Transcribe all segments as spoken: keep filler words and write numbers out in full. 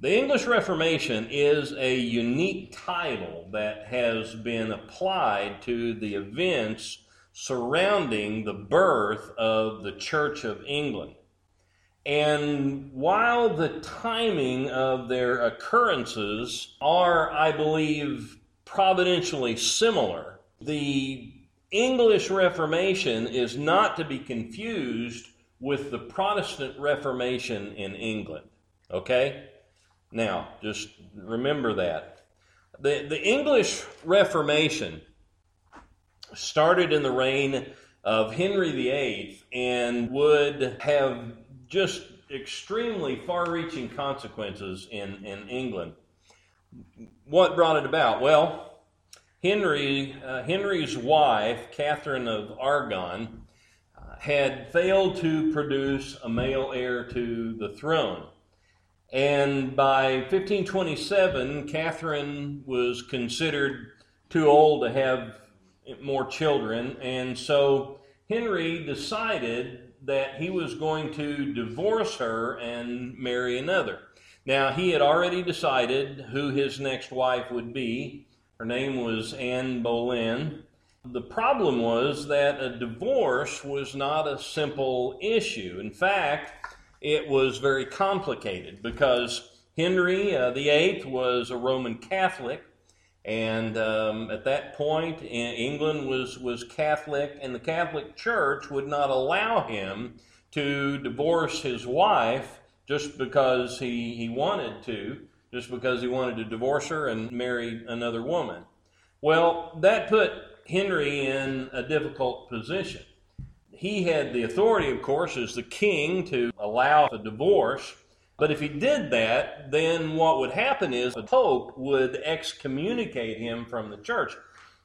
The English Reformation is a unique title that has been applied to the events surrounding the birth of the Church of England. And while the timing of their occurrences are, I believe, providentially similar, the English Reformation is not to be confused with the Protestant Reformation in England. Okay? Now, just remember that. The, the English Reformation started in the reign of Henry the Eighth and would have just extremely far-reaching consequences in, in England. What brought it about? Well, Henry, uh, Henry's wife, Catherine of Aragon, uh, had failed to produce a male heir to the throne. And by fifteen twenty-seven, Catherine was considered too old to have more children, and so Henry decided that he was going to divorce her and marry another. Now, he had already decided who his next wife would be. Her name was Anne Boleyn. The problem was that a divorce was not a simple issue. In fact, it was very complicated because Henry uh, the Eighth was a Roman Catholic, and um, at that point, England was, was Catholic, and the Catholic Church would not allow him to divorce his wife just because he, he wanted to, just because he wanted to divorce her and marry another woman. Well, that put Henry in a difficult position. He had the authority, of course, as the king to allow a divorce. But if he did that, then what would happen is the Pope would excommunicate him from the church.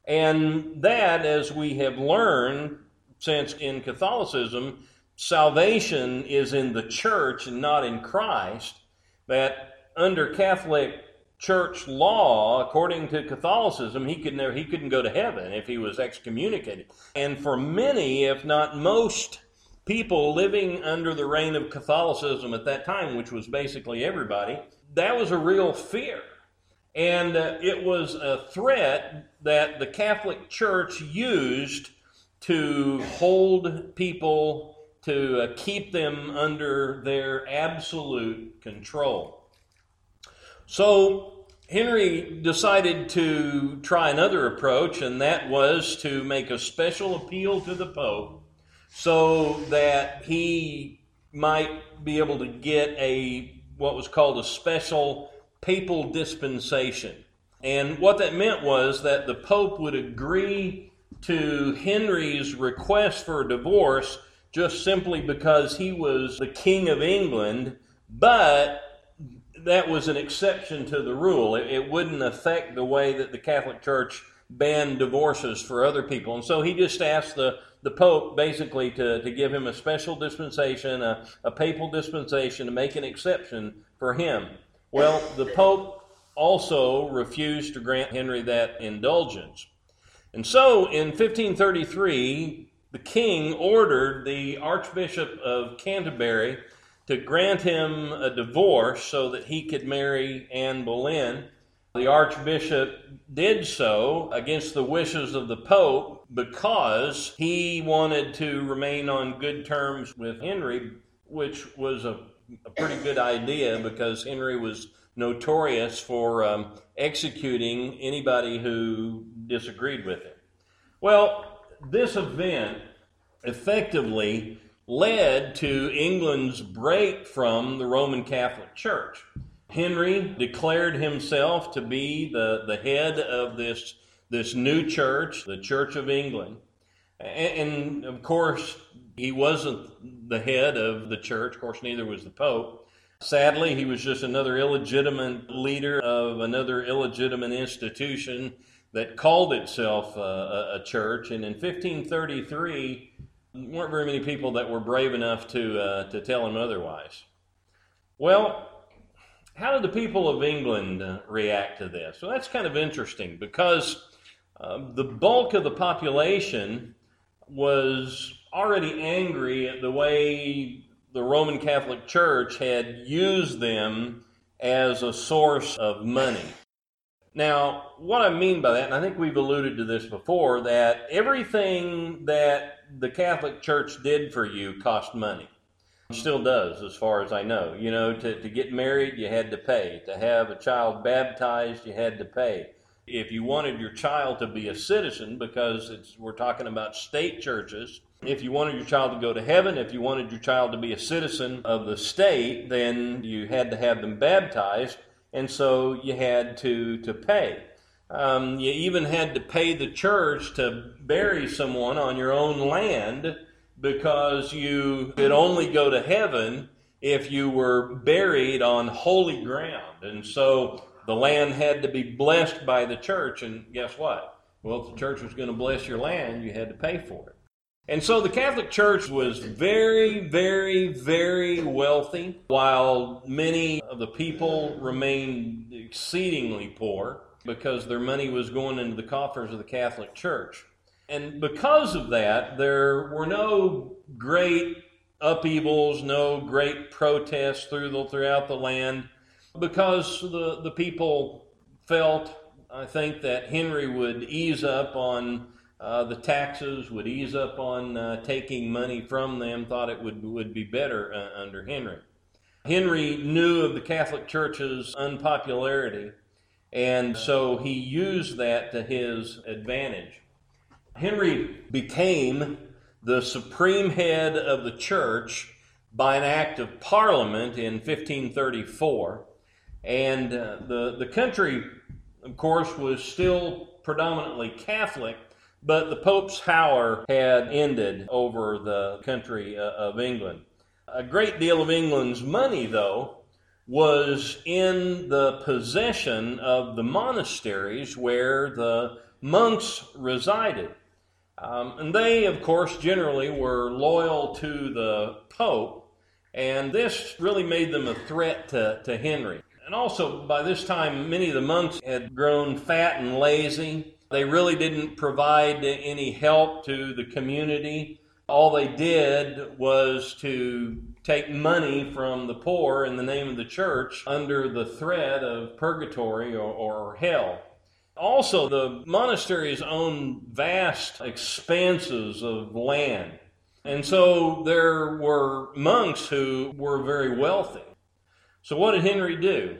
And that, as we have learned, since in Catholicism, salvation is in the church and not in Christ, that under Catholic church law, according to Catholicism, he could never, he couldn't go to heaven if he was excommunicated. And for many, if not most people living under the reign of Catholicism at that time, which was basically everybody, that was a real fear. And uh, it was a threat that the Catholic Church used to hold people, to uh, keep them under their absolute control. So Henry decided to try another approach, and that was to make a special appeal to the Pope so that he might be able to get a what was called a special papal dispensation. And what that meant was that the Pope would agree to Henry's request for a divorce just simply because he was the King of England, but that was an exception to the rule. It, it wouldn't affect the way that the Catholic Church banned divorces for other people. And so he just asked the, the Pope basically to, to give him a special dispensation, a, a papal dispensation, to make an exception for him. Well, the Pope also refused to grant Henry that indulgence. And so in fifteen thirty-three, the king ordered the Archbishop of Canterbury to grant him a divorce so that he could marry Anne Boleyn. The Archbishop did so against the wishes of the Pope because he wanted to remain on good terms with Henry, which was a, a pretty good idea because Henry was notorious for um, executing anybody who disagreed with him. Well, this event effectively led to England's break from the Roman Catholic Church. Henry declared himself to be the, the head of this, this new church, the Church of England. And, and of course, he wasn't the head of the church. Of course, neither was the Pope. Sadly, he was just another illegitimate leader of another illegitimate institution that called itself a, a church. And in fifteen thirty-three, weren't very many people that were brave enough to uh, to tell him otherwise. Well, how did the people of England uh, react to this? Well, that's kind of interesting because uh, the bulk of the population was already angry at the way the Roman Catholic Church had used them as a source of money. Now, what I mean by that, and I think we've alluded to this before, that everything that the Catholic Church did for you cost money. It still does, as far as I know. You know, to, to get married, you had to pay. To have a child baptized, you had to pay. If you wanted your child to be a citizen, because it's, we're talking about state churches, if you wanted your child to go to heaven, if you wanted your child to be a citizen of the state, then you had to have them baptized, and so you had to, to pay. Um, you even had to pay the church to bury someone on your own land, because you could only go to heaven if you were buried on holy ground. And so the land had to be blessed by the church, and guess what? Well, if the church was going to bless your land, you had to pay for it. And so the Catholic Church was very, very, very wealthy, while many of the people remained exceedingly poor because their money was going into the coffers of the Catholic Church. And because of that, there were no great upheavals, no great protests through the, throughout the land, because the, the people felt, I think, that Henry would ease up on uh, the taxes, would ease up on uh, taking money from them, thought it would, would be better uh, under Henry. Henry knew of the Catholic Church's unpopularity, and so he used that to his advantage. Henry became the supreme head of the church by an act of parliament in fifteen thirty-four. And uh, the, the country, of course, was still predominantly Catholic, but the Pope's power had ended over the country uh, of England. A great deal of England's money, though, was in the possession of the monasteries where the monks resided. Um, and they, of course, generally were loyal to the Pope, and this really made them a threat to, to Henry. And also, by this time, many of the monks had grown fat and lazy. They really didn't provide any help to the community. All they did was to take money from the poor in the name of the church under the threat of purgatory or, or hell. Also, the monasteries owned vast expanses of land. And so there were monks who were very wealthy. So what did Henry do?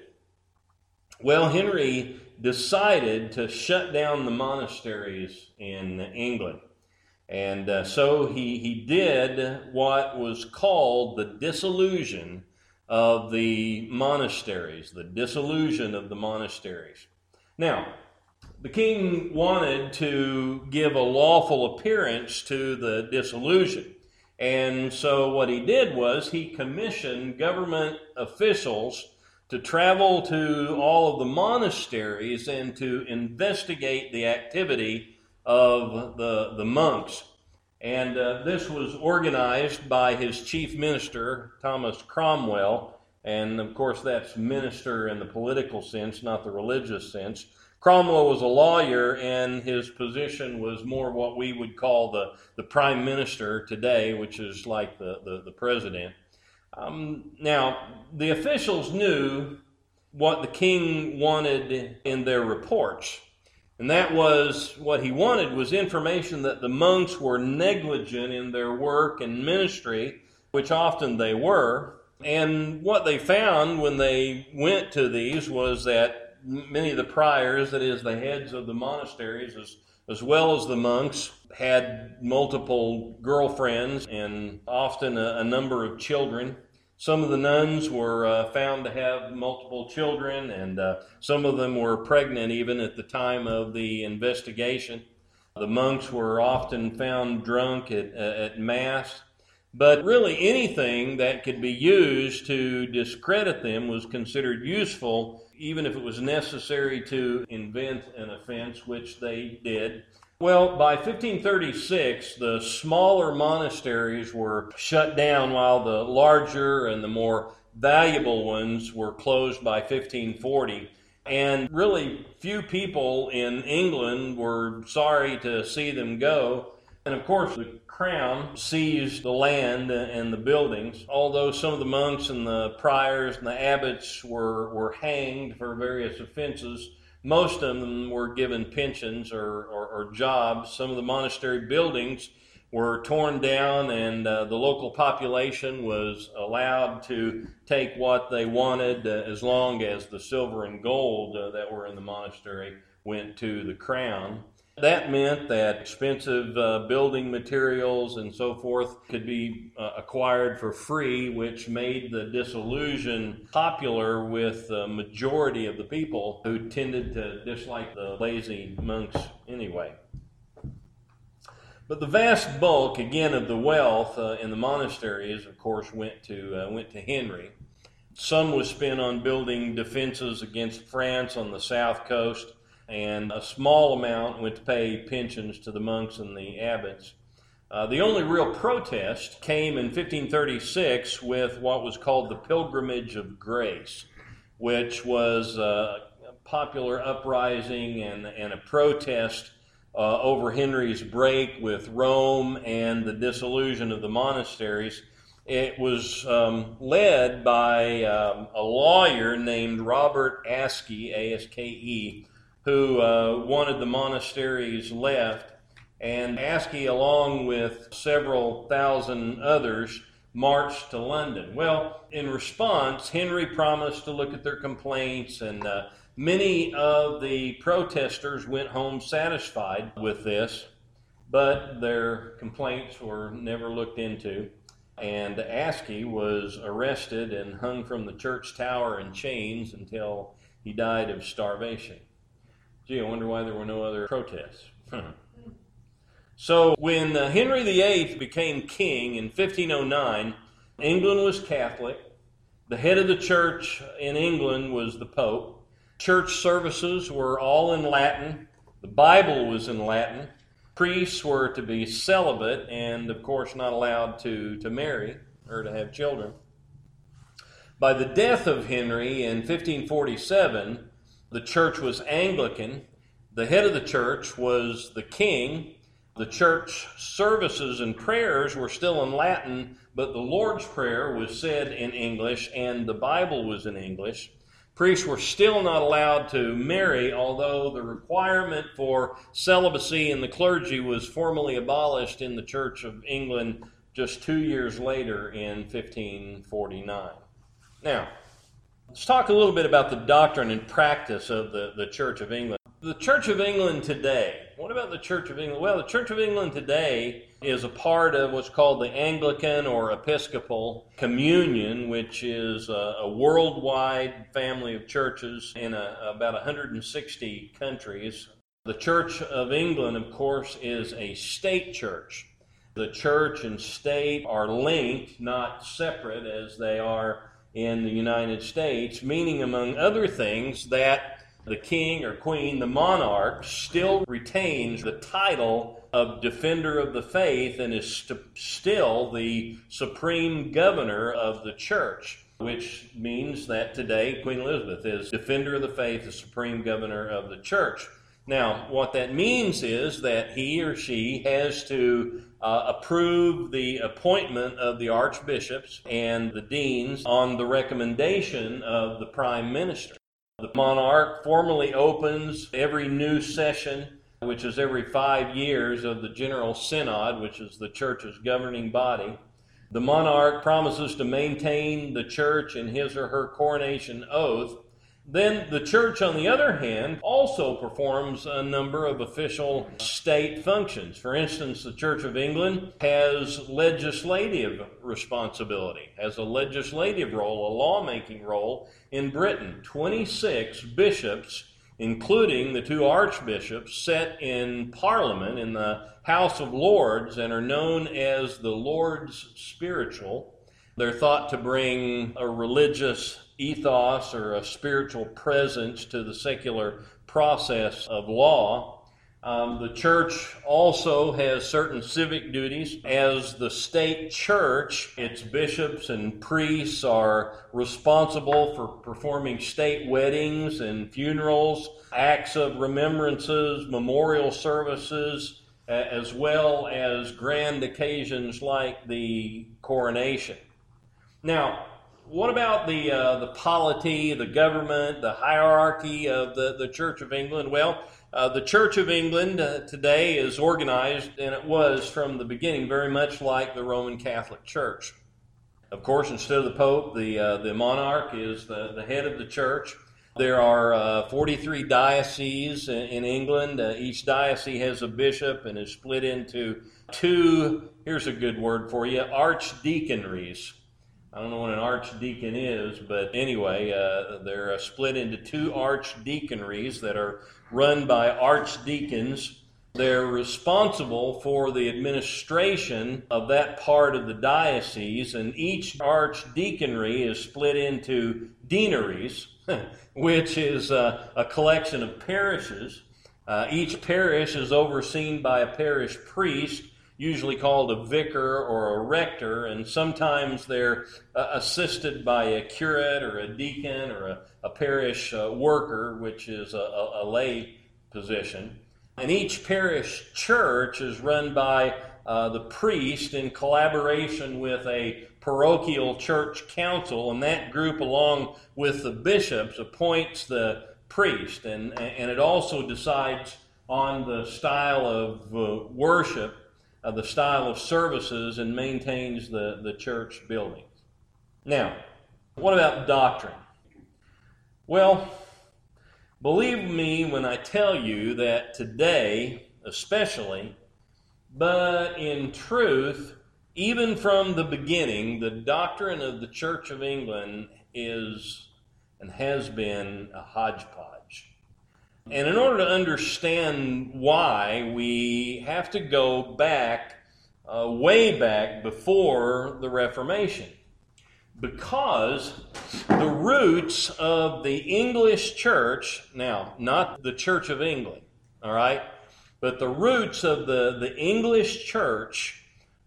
Well, Henry decided to shut down the monasteries in England. And uh, so he, he did what was called the dissolution of the monasteries, the dissolution of the monasteries. Now, the king wanted to give a lawful appearance to the dissolution. And so what he did was he commissioned government officials to travel to all of the monasteries and to investigate the activity of the, the monks. And uh, this was organized by his chief minister, Thomas Cromwell. And of course, that's minister in the political sense, not the religious sense. Cromwell was a lawyer, and his position was more what we would call the, the prime minister today, which is like the, the, the president. Um, now, the officials knew what the king wanted in their reports. And that was, what he wanted was information that the monks were negligent in their work and ministry, which often they were. And what they found when they went to these was that many of the priors, that is, the heads of the monasteries, as, as well as the monks, had multiple girlfriends and often a, a number of children. Some of the nuns were uh, found to have multiple children, and uh, some of them were pregnant even at the time of the investigation. The monks were often found drunk at, at Mass. But really anything that could be used to discredit them was considered useful, even if it was necessary to invent an offense, which they did. Well, by fifteen thirty-six, the smaller monasteries were shut down, while the larger and the more valuable ones were closed by fifteen forty. And really few people in England were sorry to see them go. And of course, the crown seized the land and the buildings. Although some of the monks and the priors and the abbots were, were hanged for various offenses, most of them were given pensions or, or, or jobs. Some of the monastery buildings were torn down, and uh, the local population was allowed to take what they wanted uh, as long as the silver and gold uh, that were in the monastery went to the crown. That meant that expensive uh, building materials and so forth could be uh, acquired for free, which made the disillusion popular with the majority of the people who tended to dislike the lazy monks anyway. But the vast bulk, again, of the wealth uh, in the monasteries, of course, went to uh, went to Henry. Some was spent on building defenses against France on the south coast, and a small amount went to pay pensions to the monks and the abbots. Uh, the only real protest came in fifteen thirty-six with what was called the Pilgrimage of Grace, which was a popular uprising and, and a protest uh, over Henry's break with Rome and the dissolution of the monasteries. It was um, led by um, a lawyer named Robert Aske, A S K E, who uh, wanted the monasteries left, and Aske, along with several thousand others, marched to London. Well, in response, Henry promised to look at their complaints, and uh, many of the protesters went home satisfied with this, but their complaints were never looked into, and Aske was arrested and hung from the church tower in chains until he died of starvation. Gee, I wonder why there were no other protests. So when uh, Henry the Eighth became king in fifteen oh nine, England was Catholic. The head of the church in England was the Pope. Church services were all in Latin. The Bible was in Latin. Priests were to be celibate and, of course, not allowed to, to marry or to have children. By the death of Henry in fifteen forty-seven, the church was Anglican. The head of the church was the king. The church services and prayers were still in Latin, but the Lord's Prayer was said in English and the Bible was in English. Priests were still not allowed to marry, although the requirement for celibacy in the clergy was formally abolished in the Church of England just two years later in fifteen forty-nine. Now, let's talk a little bit about the doctrine and practice of the, the Church of England. The Church of England today. What about the Church of England? Well, the Church of England today is a part of what's called the Anglican or Episcopal Communion, which is a, a worldwide family of churches in a, about one hundred sixty countries. The Church of England, of course, is a state church. The church and state are linked, not separate as they are in the United States, meaning, among other things, that the king or queen, the monarch, still retains the title of defender of the faith and is st- still the supreme governor of the church, which means that today Queen Elizabeth is defender of the faith, the supreme governor of the church. Now, what that means is that he or she has to uh, approve the appointment of the archbishops and the deans on the recommendation of the prime minister. The monarch formally opens every new session, which is every five years, of the General Synod, which is the church's governing body. The monarch promises to maintain the church in his or her coronation oath. Then the church, on the other hand, also performs a number of official state functions. For instance, the Church of England has legislative responsibility, has a legislative role, a lawmaking role in Britain. twenty-six bishops, including the two archbishops, sit in Parliament in the House of Lords and are known as the Lords Spiritual. They're thought to bring a religious ethos or a spiritual presence to the secular process of law. Um, the church also has certain civic duties. As the state church, its bishops and priests are responsible for performing state weddings and funerals, acts of remembrances, memorial services, as well as grand occasions like the coronation. Now, what about the uh, the polity, the government, the hierarchy of the, the Church of England? Well, uh, the Church of England uh, today is organized, and it was from the beginning very much like the Roman Catholic Church. Of course, instead of the Pope, the uh, the monarch is the, the head of the church. There are uh, forty-three dioceses in, in England. Uh, each diocese has a bishop and is split into two, here's a good word for you, archdeaconries. I don't know what an archdeacon is, but anyway, uh, they're uh, split into two archdeaconries that are run by archdeacons. They're responsible for the administration of that part of the diocese, and each archdeaconry is split into deaneries, which is uh, a collection of parishes. Uh, each parish is overseen by a parish priest, usually called a vicar or a rector, and sometimes they're uh, assisted by a curate or a deacon or a, a parish uh, worker, which is a, a, a lay position. And each parish church is run by uh, the priest in collaboration with a parochial church council, and that group, along with the bishops, appoints the priest, and, and it also decides on the style of uh, worship, uh, the style of services, and maintains the, the church buildings. Now, what about doctrine? Well, believe me when I tell you that today, especially, but in truth, even from the beginning, the doctrine of the Church of England is and has been a hodgepodge. And in order to understand why, we have to go back, uh, way back before the Reformation. Because the roots of the English church, now, not the Church of England, all right, but the roots of the, the English church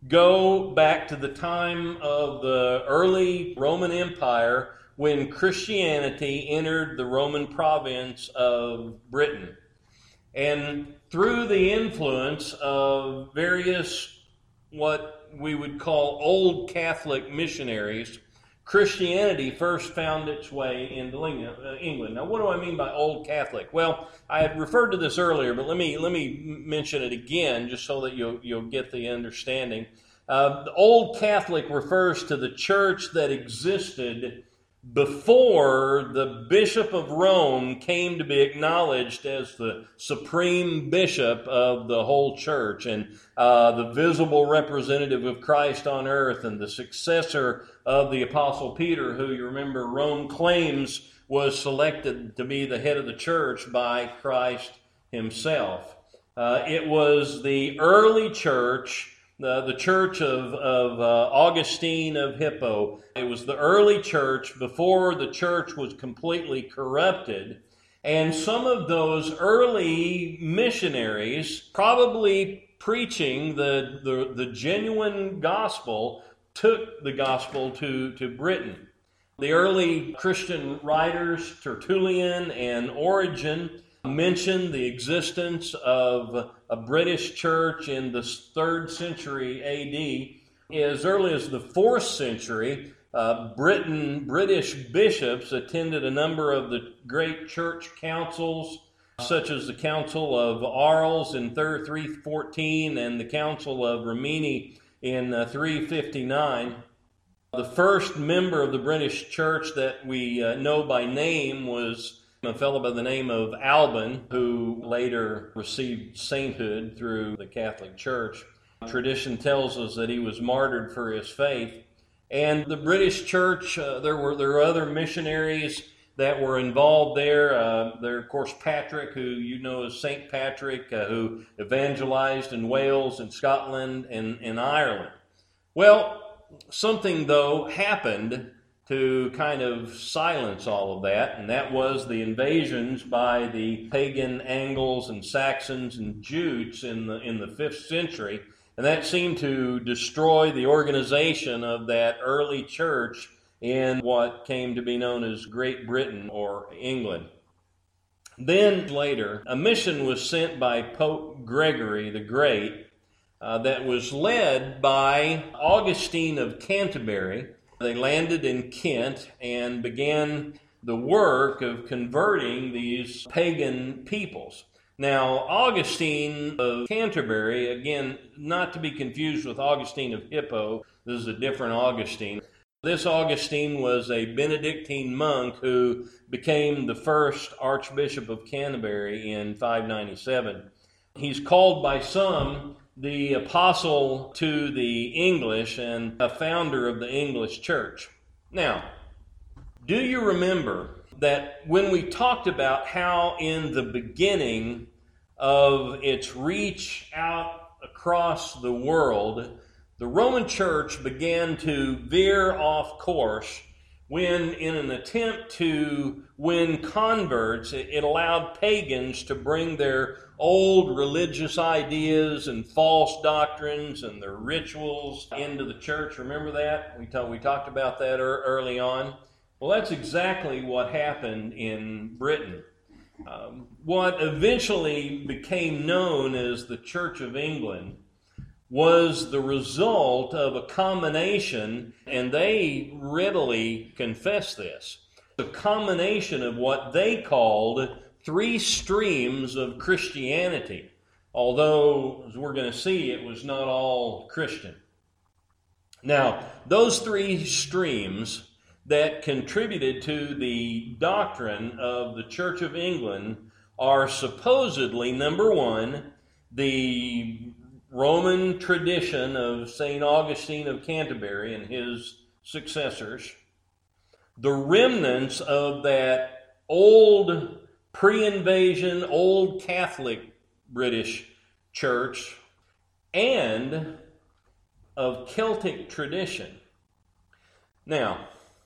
go back to the time of the early Roman Empire, when Christianity entered the Roman province of Britain. And through the influence of various, what we would call Old Catholic missionaries, Christianity first found its way into England. Now, what do I mean by Old Catholic? Well, I had referred to this earlier, but let me let me mention it again, just so that you'll you'll get the understanding. Uh, the Old Catholic refers to the church that existed before the Bishop of Rome came to be acknowledged as the supreme bishop of the whole church, and uh, the visible representative of Christ on earth, and the successor of the Apostle Peter, who, you remember, Rome claims was selected to be the head of the church by Christ himself. Uh, it was the early church, the, the church of, of uh, Augustine of Hippo. It was the early church before the church was completely corrupted. And some of those early missionaries, probably preaching the, the, the genuine gospel, took the gospel to, to Britain. The early Christian writers, Tertullian and Origen, mentioned the existence of a British church in the third century A D. As early as the fourth century, uh, Britain, British bishops attended a number of the great church councils, such as the Council of Arles in three fourteen and the Council of Rimini in uh, three fifty-nine. The first member of the British church that we uh, know by name was a fellow by the name of Alban, who later received sainthood through the Catholic Church. Tradition tells us that he was martyred for his faith. And the British church, uh, there were there were other missionaries that were involved there. Uh, there, of course, Patrick, who you know as Saint Patrick, uh, who evangelized in Wales and Scotland and, and Ireland. Well, something, though, happened to kind of silence all of that, and that was the invasions by the pagan Angles and Saxons and Jutes in the in the fifth century, and that seemed to destroy the organization of that early church in what came to be known as Great Britain or England. Then later, a mission was sent by Pope Gregory the Great uh, that was led by Augustine of Canterbury. They landed in Kent and began the work of converting these pagan peoples. Now, Augustine of Canterbury, again, not to be confused with Augustine of Hippo, this is a different Augustine. This Augustine was a Benedictine monk who became the first Archbishop of Canterbury in five ninety-seven. He's called by some the apostle to the English and a founder of the English church. Now, do you remember that when we talked about how in the beginning of its reach out across the world, the Roman Church began to veer off course when, in an attempt to win converts, it, it allowed pagans to bring their old religious ideas and false doctrines and their rituals into the church. Remember that? We, talk, we talked about that er, early on. Well, that's exactly what happened in Britain. Um, what eventually became known as the Church of England was the result of a combination, and they readily confess this, a combination of what they called three streams of Christianity, although, as we're going to see, it was not all Christian. Now, those three streams that contributed to the doctrine of the Church of England are supposedly, number one, the Roman tradition of Saint Augustine of Canterbury and his successors, the remnants of that old pre-invasion, old Catholic British church, and of Celtic tradition. Now,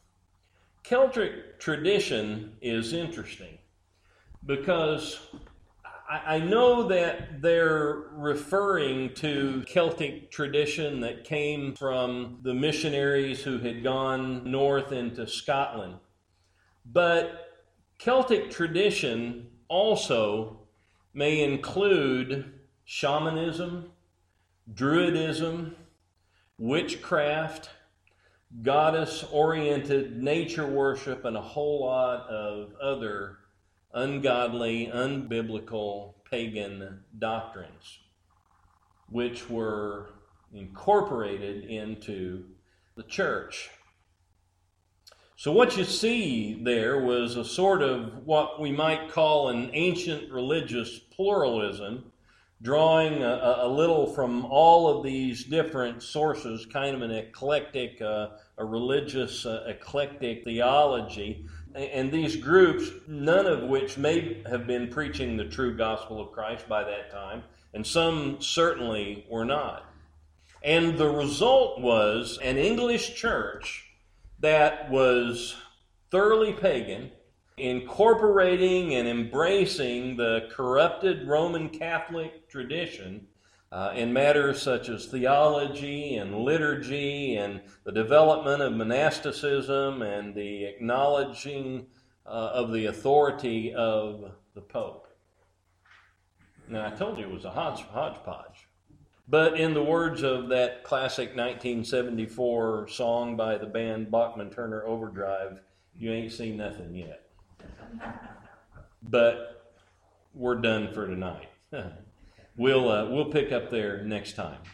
Celtic tradition is interesting because I know that they're referring to Celtic tradition that came from the missionaries who had gone north into Scotland. But Celtic tradition also may include shamanism, druidism, witchcraft, goddess-oriented nature worship, and a whole lot of other ungodly, unbiblical, pagan doctrines, which were incorporated into the church. So what you see there was a sort of what we might call an ancient religious pluralism, drawing a, a little from all of these different sources, kind of an eclectic, uh, a religious uh, eclectic theology. And these groups, none of which may have been preaching the true gospel of Christ by that time, and some certainly were not. And the result was an English church that was thoroughly pagan, incorporating and embracing the corrupted Roman Catholic tradition uh, in matters such as theology and liturgy and the development of monasticism and the acknowledging uh, of the authority of the Pope. Now, I told you it was a hodge, hodgepodge. But in the words of that classic nineteen seventy-four song by the band Bachman Turner Overdrive, you ain't seen nothing yet. But we're done for tonight. We'll uh, we'll pick up there next time.